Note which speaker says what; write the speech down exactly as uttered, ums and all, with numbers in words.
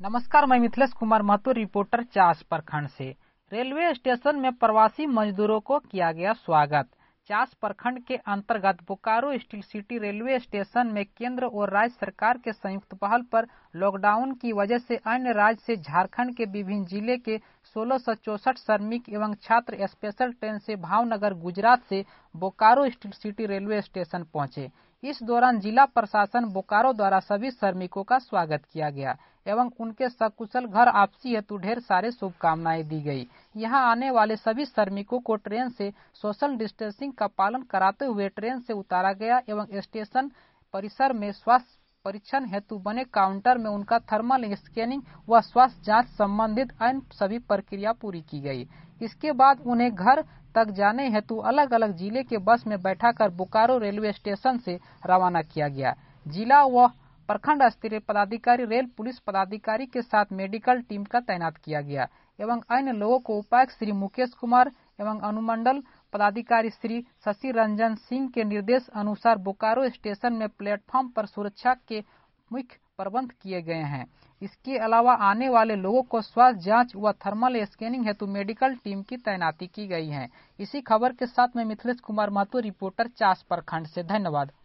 Speaker 1: नमस्कार, मैं मिथिलेश कुमार महतो, रिपोर्टर चास प्रखंड से। रेलवे स्टेशन में प्रवासी मजदूरों को किया गया स्वागत। चास प्रखंड के अंतर्गत Bokaro steel city railway station में केंद्र और राज्य सरकार के संयुक्त पहल पर लॉकडाउन की वजह से अन्य राज्य से झारखंड के विभिन्न जिले के सोलह सौ चौसठ श्रमिक एवं छात्र स्पेशल ट्रेन से भावनगर गुजरात से Bokaro steel city railway station पहुंचे। इस दौरान जिला प्रशासन बोकारो द्वारा सभी श्रमिकों का स्वागत किया गया एवं उनके सकुशल घर वापसी हेतु ढेर सारे शुभकामनाएं दी गई। यहां आने वाले सभी श्रमिकों को ट्रेन से सोशल डिस्टेंसिंग का पालन कराते हुए ट्रेन से उतारा गया एवं स्टेशन परिसर में स्वास्थ्य परीक्षण हेतु बने काउंटर में उनका थर्मल स्कैनिंग व स्वास्थ्य जांच संबंधित अन्य सभी प्रक्रिया पूरी की गई। इसके बाद उन्हें घर तक जाने हेतु अलग अलग जिले के बस में बैठाकर बोकारो रेलवे स्टेशन से रवाना किया गया। जिला व प्रखंड स्तरीय पदाधिकारी, रेल पुलिस पदाधिकारी के साथ मेडिकल टीम का तैनात किया गया एवं अन्य लोगों को उपायुक्त श्री मुकेश कुमार एवं अनुमंडल पदाधिकारी श्री शशि रंजन सिंह के निर्देश अनुसार बोकारो स्टेशन में प्लेटफॉर्म पर सुरक्षा के मुख्य प्रबंध किए गए हैं। इसके अलावा आने वाले लोगों को स्वास्थ्य जांच व थर्मल स्कैनिंग हेतु मेडिकल टीम की तैनाती की गई है। इसी खबर के साथ मैं मिथिलेश कुमार महतो, रिपोर्टर चास प्रखंड से। धन्यवाद।